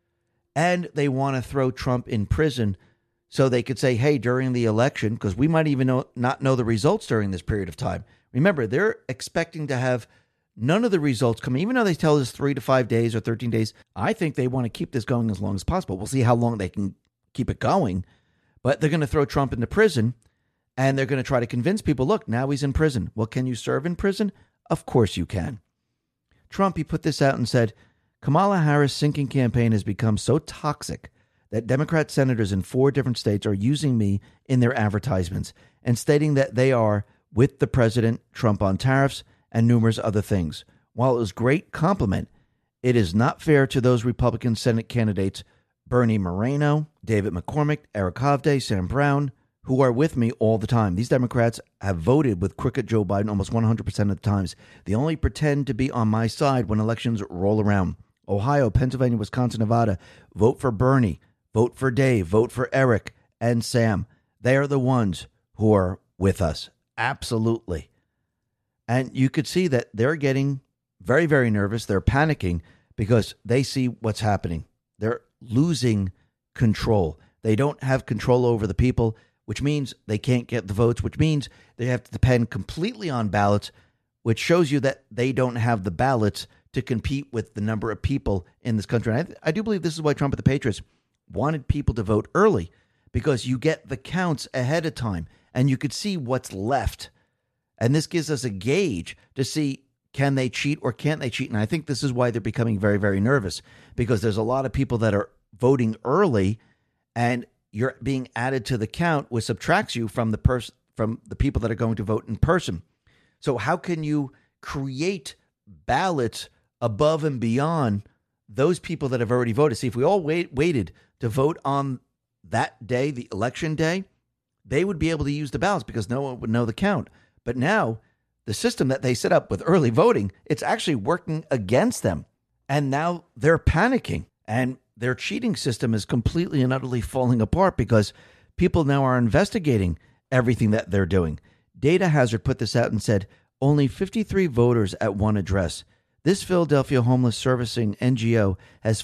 And they want to throw Trump in prison so they could say, hey, during the election, because we might even not know the results during this period of time. Remember, they're expecting to have none of the results come, even though they tell us 3 to 5 days or 13 days. I think they want to keep this going as long as possible. We'll see how long they can keep it going. But they're going to throw Trump into prison, and they're going to try to convince people, look, now he's in prison. Well, can you serve in prison? Of course you can. Trump, he put this out and said, Kamala Harris' sinking campaign has become so toxic that Democrat senators in 4 different states are using me in their advertisements and stating that they are with the president, Trump on tariffs, and numerous other things. While it was a great compliment, it is not fair to those Republican Senate candidates, Bernie Moreno, David McCormick, Eric Hovde, Sam Brown, who are with me all the time. These Democrats have voted with crooked Joe Biden almost 100% of the times. They only pretend to be on my side when elections roll around. Ohio, Pennsylvania, Wisconsin, Nevada, vote for Bernie, vote for Dave, vote for Eric and Sam. They are the ones who are with us. Absolutely. And you could see that they're getting very, very nervous. They're panicking because they see what's happening. They're losing control. They don't have control over the people, which means they can't get the votes, which means they have to depend completely on ballots, which shows you that they don't have the ballots to compete with the number of people in this country. And I do believe this is why Trump and the Patriots wanted people to vote early, because you get the counts ahead of time and you could see what's left. And this gives us a gauge to see, can they cheat or can't they cheat? And I think this is why they're becoming very, very nervous, because there's a lot of people that are voting early and you're being added to the count, which subtracts you from the people that are going to vote in person. So how can you create ballots above and beyond those people that have already voted? See, if we all waited to vote on that day, the election day, they would be able to use the ballots because no one would know the count. But now the system that they set up with early voting, it's actually working against them. And now they're panicking, and their cheating system is completely and utterly falling apart because people now are investigating everything that they're doing. Data Hazard put this out and said only 53 voters at one address. This Philadelphia homeless servicing NGO has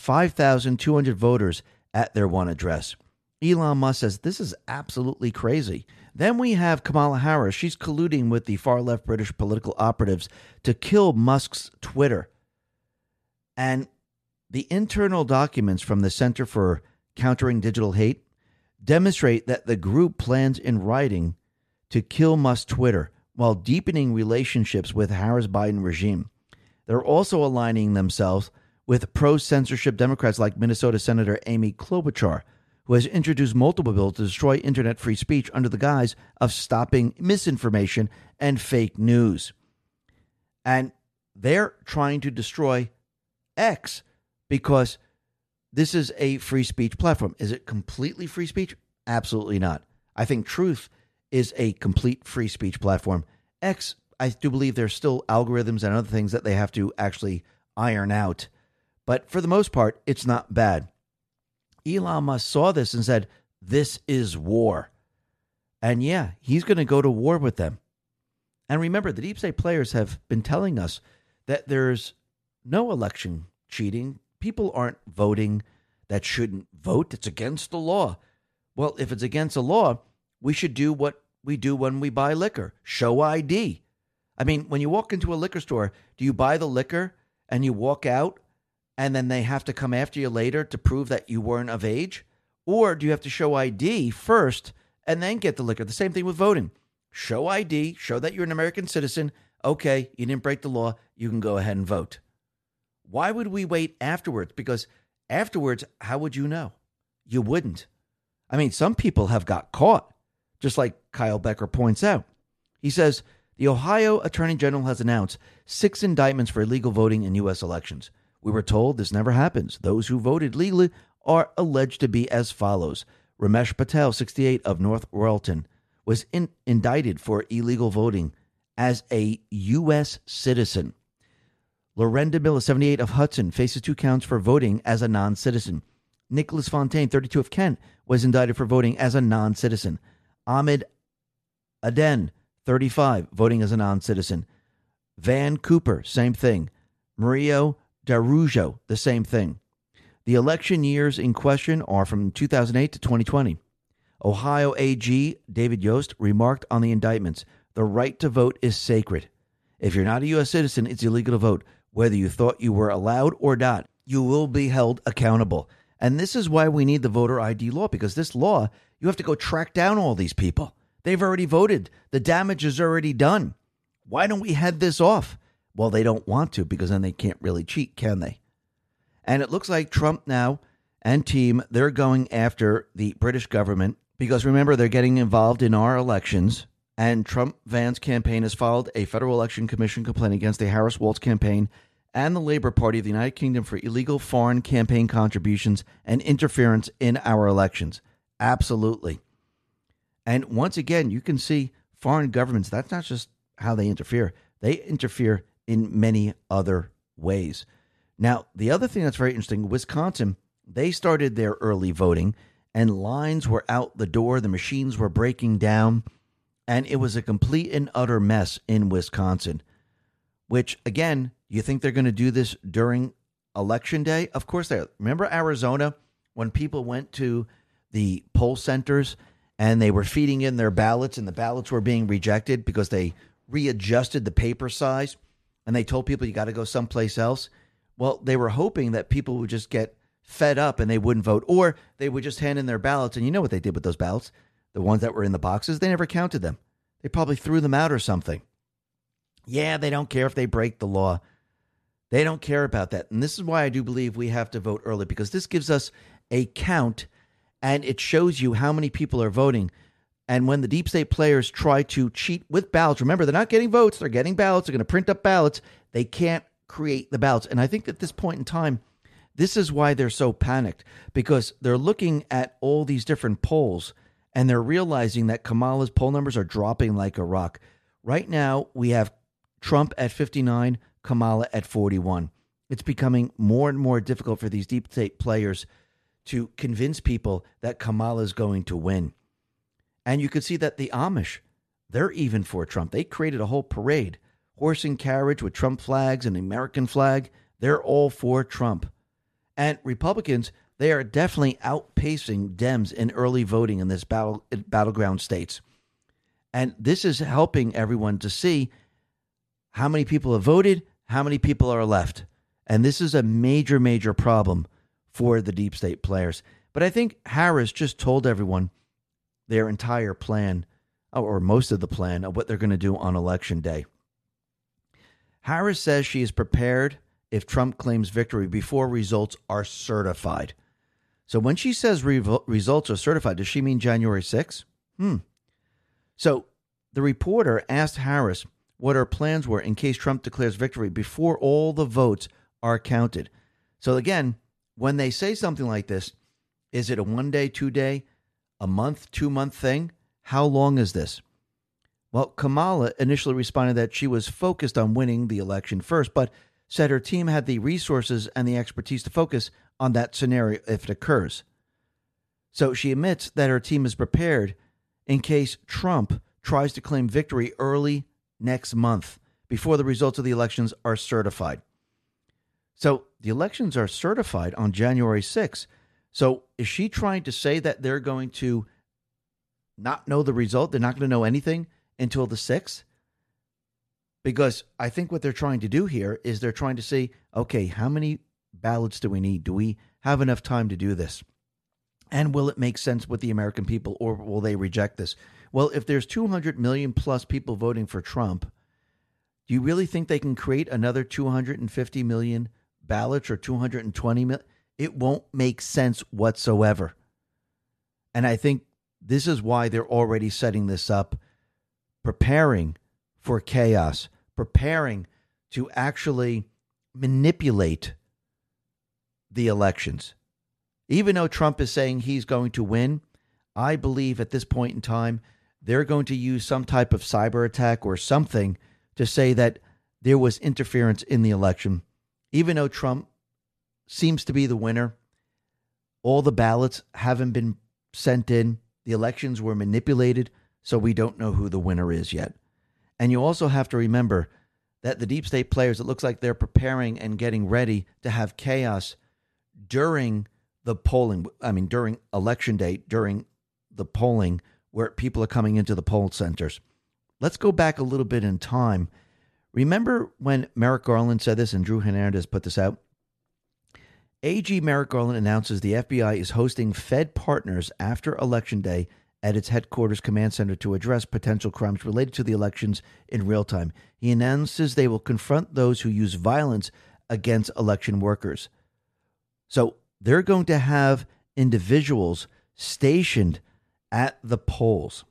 5,200 voters at their one address. Elon Musk says this is absolutely crazy. Then we have Kamala Harris. She's colluding with the far-left British political operatives to kill Musk's Twitter. And the internal documents from the Center for Countering Digital Hate demonstrate that the group plans in writing to kill Musk's Twitter while deepening relationships with Harris-Biden regime. They're also aligning themselves with pro-censorship Democrats like Minnesota Senator Amy Klobuchar, who has introduced multiple bills to destroy internet free speech under the guise of stopping misinformation and fake news. And they're trying to destroy X because this is a free speech platform. Is it completely free speech? Absolutely not. I think Truth is a complete free speech platform. X, I do believe there's still algorithms and other things that they have to actually iron out. But for the most part, it's not bad. Elon Musk saw this and said, this is war. And yeah, he's going to go to war with them. And remember, the deep state players have been telling us that there's no election cheating. People aren't voting that shouldn't vote. It's against the law. Well, if it's against the law, we should do what we do when we buy liquor. Show ID. I mean, when you walk into a liquor store, do you buy the liquor and you walk out and then they have to come after you later to prove that you weren't of age? Or do you have to show ID first and then get the liquor? The same thing with voting. Show ID, show that you're an American citizen. Okay, you didn't break the law. You can go ahead and vote. Why would we wait afterwards? Because afterwards, how would you know? You wouldn't. I mean, some people have got caught, just like Kyle Becker points out. He says, the Ohio Attorney General has announced 6 indictments for illegal voting in U.S. elections. We were told this never happens. Those who voted legally are alleged to be as follows. Ramesh Patel, 68, of North Royalton, was indicted for illegal voting as a U.S. citizen. Lorenda Miller, 78 of Hudson, faces 2 counts for voting as a non-citizen. Nicholas Fontaine, 32 of Kent, was indicted for voting as a non-citizen. Ahmed Aden, 35, voting as a non-citizen. Van Cooper, same thing. Mario Darujo, the same thing. The election years in question are from 2008 to 2020. Ohio AG David Yost remarked on the indictments, "The right to vote is sacred. If you're not a U.S. citizen, it's illegal to vote. Whether you thought you were allowed or not, you will be held accountable." And this is why we need the voter ID law, because this law, you have to go track down all these people. They've already voted. The damage is already done. Why don't we head this off? Well, they don't want to, because then they can't really cheat, can they? And it looks like Trump now and team, they're going after the British government because, remember, they're getting involved in our elections. And Trump-Vance campaign has filed a Federal Election Commission complaint against the Harris-Walz campaign and the Labour Party of the United Kingdom for illegal foreign campaign contributions and interference in our elections. Absolutely. And once again, you can see foreign governments, that's not just how they interfere. They interfere in many other ways. Now, the other thing that's very interesting, Wisconsin, they started their early voting and lines were out the door. The machines were breaking down. And it was a complete and utter mess in Wisconsin, which, again, you think they're going to do this during Election Day? Of course they are. Remember Arizona, when people went to the poll centers and they were feeding in their ballots and the ballots were being rejected because they readjusted the paper size and they told people you got to go someplace else? Well, they were hoping that people would just get fed up and they wouldn't vote, or they would just hand in their ballots. And you know what they did with those ballots? The ones that were in the boxes, they never counted them. They probably threw them out or something. Yeah, they don't care if they break the law. They don't care about that. And this is why I do believe we have to vote early, because this gives us a count and it shows you how many people are voting. And when the deep state players try to cheat with ballots, remember, they're not getting votes. They're getting ballots. They're going to print up ballots. They can't create the ballots. And I think at this point in time, this is why they're so panicked, because they're looking at all these different polls and they're realizing that Kamala's poll numbers are dropping like a rock. Right now, we have Trump at 59, Kamala at 41. It's becoming more and more difficult for these deep state players to convince people that Kamala is going to win. And you could see that the Amish, they're even for Trump. They created a whole parade, horse and carriage with Trump flags and the American flag. They're all for Trump. And Republicans, they are definitely outpacing Dems in early voting in this battleground states. And this is helping everyone to see how many people have voted, how many people are left. And this is a major, major problem for the deep state players. But I think Harris just told everyone their entire plan, or most of the plan, of what they're going to do on Election Day. Harris says she is prepared if Trump claims victory before results are certified. So when she says results are certified, does she mean January 6th? So the reporter asked Harris what her plans were in case Trump declares victory before all the votes are counted. So again, when they say something like this, is it a 1 day, 2 day, a month, 2 month thing? How long is this? Well, Kamala initially responded that she was focused on winning the election first, but said her team had the resources and the expertise to focus on that scenario if it occurs. So she admits that her team is prepared in case Trump tries to claim victory early next month before the results of the elections are certified. So the elections are certified on January 6th. So is she trying to say that they're going to not know the result? They're not going to know anything until the 6th? Because I think what they're trying to do here is they're trying to say, okay, how many ballots do we need? Do we have enough time to do this? And will it make sense with the American people, or will they reject this? Well, if there's 200 million plus people voting for Trump, do you really think they can create another 250 million ballots or 220 million? It won't make sense whatsoever. And I think this is why they're already setting this up, preparing for chaos, preparing to actually manipulate the elections. Even though Trump is saying he's going to win, I believe at this point in time, they're going to use some type of cyber attack or something to say that there was interference in the election. Even though Trump seems to be the winner, all the ballots haven't been sent in. The elections were manipulated, so we don't know who the winner is yet. And you also have to remember that the deep state players, it looks like they're preparing and getting ready to have chaos during the polling. I mean, during election day, during the polling, where people are coming into the poll centers. Let's go back a little bit in time. Remember when Merrick Garland said this and Drew Hernandez put this out? AG Merrick Garland announces the FBI is hosting Fed partners after Election Day at its headquarters command center to address potential crimes related to the elections in real time. He announces they will confront those who use violence against election workers. So they're going to have individuals stationed at the polls.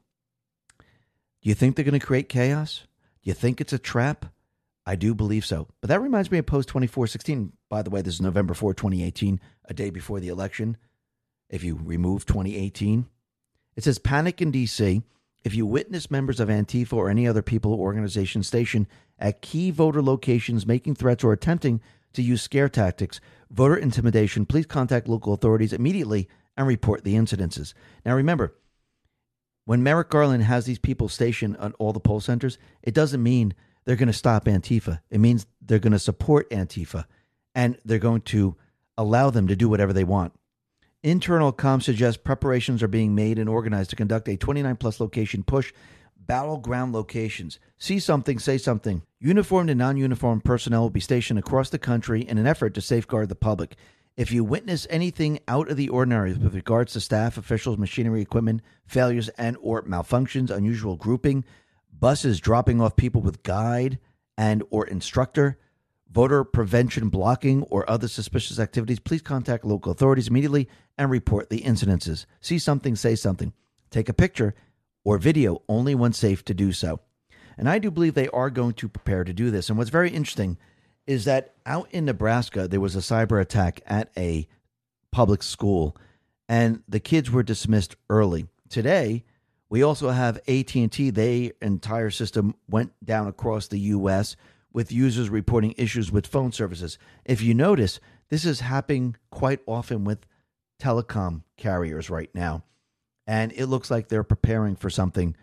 Do you think they're going to create chaos? Do you think it's a trap? I do believe so. But that reminds me of Post 2416. By the way, this is November 4, 2018, a day before the election. If you remove 2018, it says panic in D.C. if you witness members of Antifa or any other people or organization stationed at key voter locations making threats or attempting to use scare tactics, voter intimidation, please contact local authorities immediately and report the incidences. Now remember, when Merrick Garland has these people stationed on all the poll centers, it doesn't mean they're going to stop Antifa. It means they're going to support Antifa, and they're going to allow them to do whatever they want. Internal comms suggest preparations are being made and organized to conduct a 29-plus location push, battleground locations. See something, say something. Uniformed and non-uniformed personnel will be stationed across the country in an effort to safeguard the public. If you witness anything out of the ordinary with regards to staff, officials, machinery, equipment, failures and or malfunctions, unusual grouping, buses dropping off people with guide and or instructor, voter prevention blocking, or other suspicious activities, please contact local authorities immediately and report the incidences. See something, say something. Take a picture or video only when safe to do so. And I do believe they are going to prepare to do this. And what's very interesting is that out in Nebraska, there was a cyber attack at a public school, and the kids were dismissed early. Today, we also have AT&T. Their entire system went down across the U.S., with users reporting issues with phone services. If you notice, this is happening quite often with telecom carriers right now, and it looks like they're preparing for something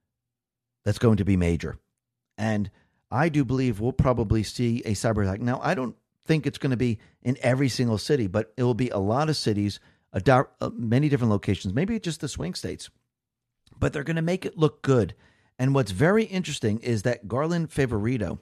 that's going to be major. And I do believe we'll probably see a cyber attack. Now, I don't think it's going to be in every single city, but it will be a lot of cities, many different locations, maybe just the swing states. But they're going to make it look good. And what's very interesting is that Garland Favorito,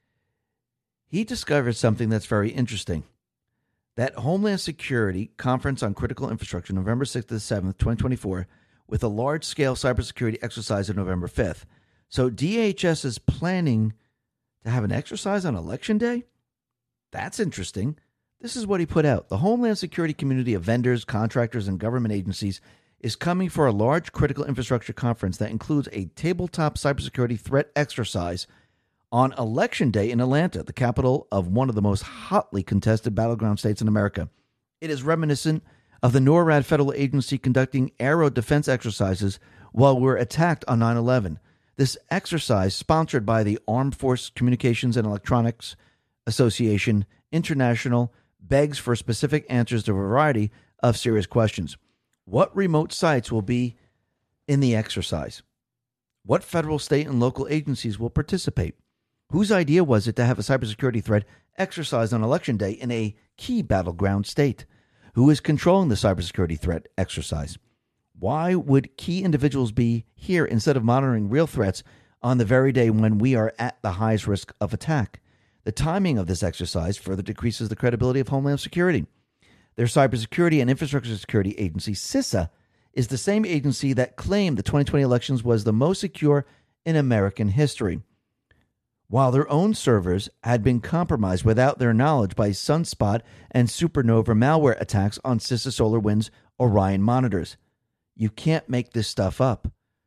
he discovered something that's very interesting. That Homeland Security Conference on Critical Infrastructure, November 6th to 7th, 2024, with a large-scale cybersecurity exercise on November 5th. So DHS is planning to have an exercise on Election Day? That's interesting. This is what he put out. The Homeland Security community of vendors, contractors, and government agencies is coming for a large critical infrastructure conference that includes a tabletop cybersecurity threat exercise on Election Day in Atlanta, the capital of one of the most hotly contested battleground states in America. It is reminiscent of the NORAD federal agency conducting aero defense exercises while we were attacked on 9/11. This exercise, sponsored by the Armed Force Communications and Electronics Association International, begs for specific answers to a variety of serious questions. What remote sites will be in the exercise? What federal, state, and local agencies will participate? Whose idea was it to have a cybersecurity threat exercised on Election Day in a key battleground state? Who is controlling the cybersecurity threat exercise? Why would key individuals be here instead of monitoring real threats on the very day when we are at the highest risk of attack? The timing of this exercise further decreases the credibility of Homeland Security. Their Cybersecurity and Infrastructure Security Agency, CISA, is the same agency that claimed the 2020 elections was the most secure in American history, while their own servers had been compromised without their knowledge by sunspot and supernova malware attacks on CISA SolarWinds Orion monitors. You can't make this stuff up.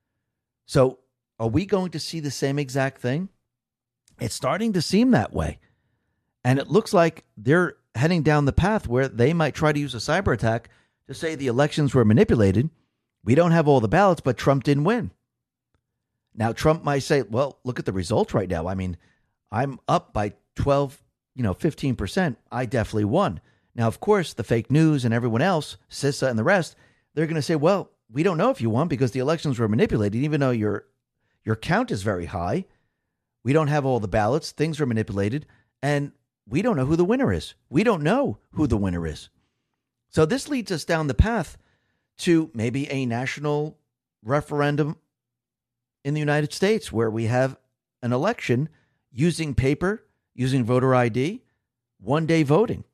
So are we going to see the same exact thing? It's starting to seem that way. And it looks like they're heading down the path where they might try to use a cyber attack to say the elections were manipulated. We don't have all the ballots, but Trump didn't win. Now, Trump might say, well, look at the results right now. I mean, I'm up by 12, 15%. I definitely won. Now, of course, the fake news and everyone else, CISA and the rest, they're going to say, well, we don't know if you won because the elections were manipulated, even though your count is very high. We don't have all the ballots. Things were manipulated. And we don't know who the winner is. We don't know who the winner is. So this leads us down the path to maybe a national referendum in the United States where we have an election using paper, using voter ID, one-day voting.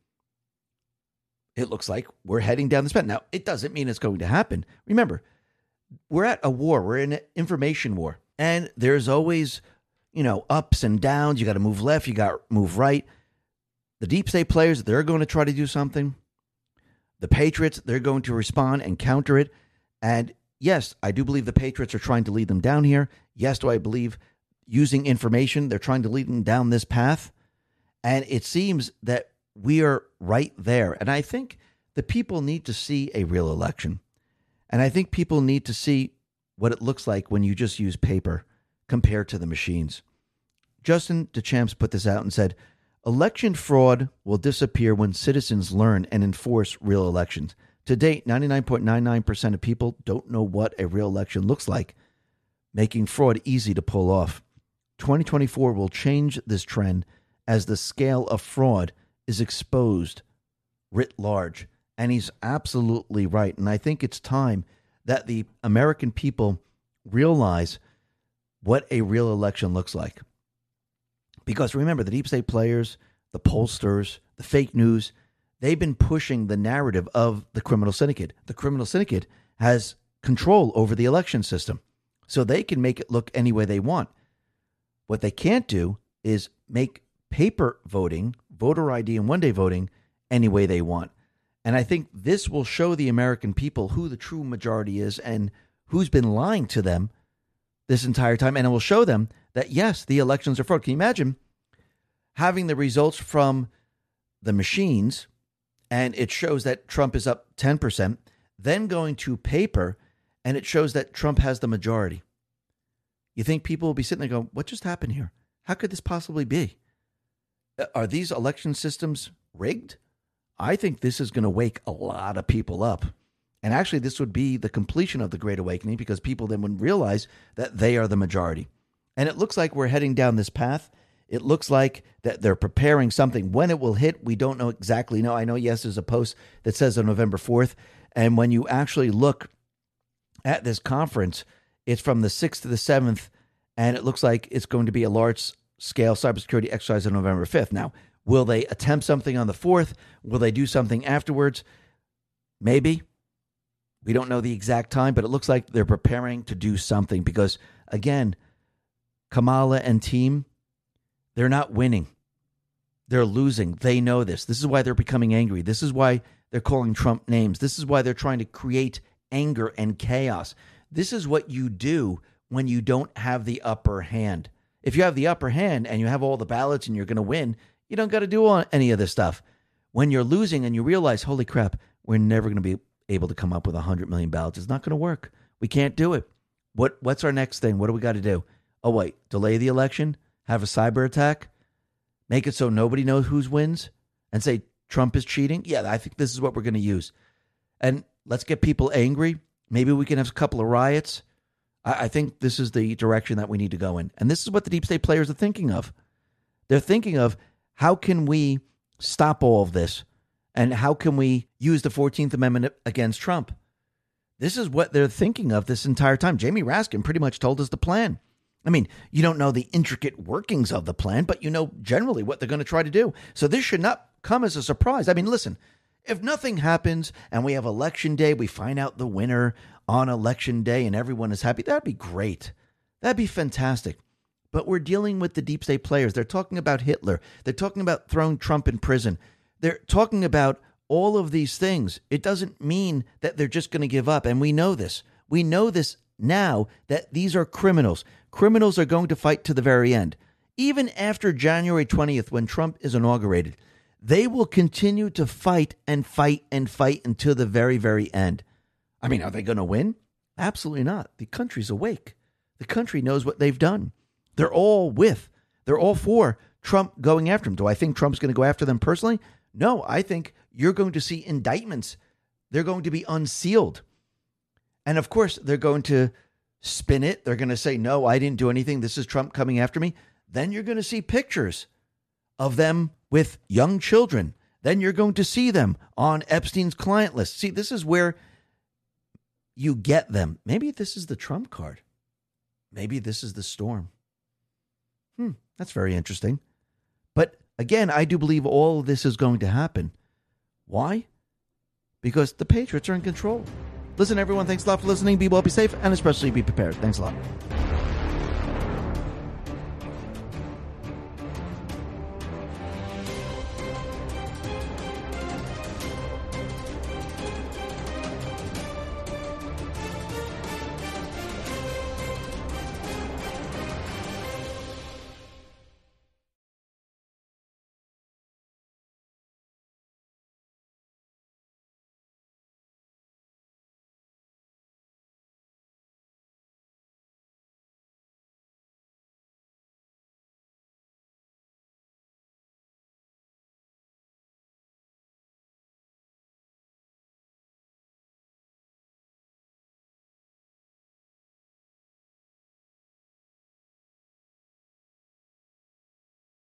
It looks like we're heading down this path. Now, it doesn't mean it's going to happen. Remember, we're at a war. We're in an information war. And there's always, ups and downs. You got to move left. You got to move right. The deep state players, they're going to try to do something. The Patriots, they're going to respond and counter it. And yes, I do believe the Patriots are trying to lead them down here. Yes, do I believe using information, they're trying to lead them down this path. And it seems that we are right there. And I think the people need to see a real election. And I think people need to see what it looks like when you just use paper compared to the machines. Justin DeChamps put this out and said, election fraud will disappear when citizens learn and enforce real elections. To date, 99.99% of people don't know what a real election looks like, making fraud easy to pull off. 2024 will change this trend as the scale of fraud is exposed writ large. And he's absolutely right. And I think it's time that the American people realize what a real election looks like. Because remember, the deep state players, the pollsters, the fake news, they've been pushing the narrative of the criminal syndicate. The criminal syndicate has control over the election system, so they can make it look any way they want. What they can't do is make paper voting, voter ID, and one-day voting any way they want. And I think this will show the American people who the true majority is and who's been lying to them this entire time. And it will show them that, yes, the elections are fraud. Can you imagine having the results from the machines and it shows that Trump is up 10%, then going to paper and it shows that Trump has the majority? You think people will be sitting there going, what just happened here? How could this possibly be? Are these election systems rigged? I think this is going to wake a lot of people up. And actually, this would be the completion of the Great Awakening because people then would realize that they are the majority. And it looks like we're heading down this path. It looks like that they're preparing something. When it will hit, we don't know exactly. I know, yes, there's a post that says on November 4th. And when you actually look at this conference, it's from the 6th to the 7th, and it looks like it's going to be a large-scale cybersecurity exercise on November 5th. Now, will they attempt something on the 4th? Will they do something afterwards? Maybe. We don't know the exact time, but it looks like they're preparing to do something because, again, Kamala and team, they're not winning. They're losing. They know this. This is why they're becoming angry. This is why they're calling Trump names. This is why they're trying to create anger and chaos. This is what you do when you don't have the upper hand. If you have the upper hand and you have all the ballots and you're going to win, you don't got to do any of this stuff. When you're losing and you realize, holy crap, we're never going to be able to come up with 100 million ballots. It's not going to work. We can't do it. What's our next thing? What do we got to do? Oh, wait, delay the election, have a cyber attack, make it so nobody knows who wins, and say Trump is cheating? Yeah, I think this is what we're going to use. And let's get people angry. Maybe we can have a couple of riots. I think this is the direction that we need to go in. And this is what the deep state players are thinking of. They're thinking of how can we stop all of this? And how can we use the 14th Amendment against Trump? This is what they're thinking of this entire time. Jamie Raskin pretty much told us the plan. I mean, you don't know the intricate workings of the plan, but you know generally what they're going to try to do. So this should not come as a surprise. I mean, listen, if nothing happens and we have election day, we find out the winner on election day and everyone is happy, that'd be great. That'd be fantastic. But we're dealing with the deep state players. They're talking about Hitler. They're talking about throwing Trump in prison. They're talking about all of these things. It doesn't mean that they're just going to give up. And we know this. We know this now that these are criminals. Criminals are going to fight to the very end. Even after January 20th, when Trump is inaugurated, they will continue to fight and fight and fight until the very, very end. I mean, are they going to win? Absolutely not. The country's awake. The country knows what they've done. They're all for Trump going after him. Do I think Trump's going to go after them personally? No, I think you're going to see indictments. They're going to be unsealed. And of course, they're going to spin it. They're going to say, no, I didn't do anything. This is Trump coming after me. Then you're going to see pictures of them with young children. Then you're going to see them on Epstein's client list. See, this is where you get them. Maybe this is the Trump card. Maybe this is the storm. That's very interesting. But again, I do believe all of this is going to happen. Why? Because the Patriots are in control. Listen, everyone, thanks a lot for listening. Be well, be safe, and especially be prepared. Thanks a lot.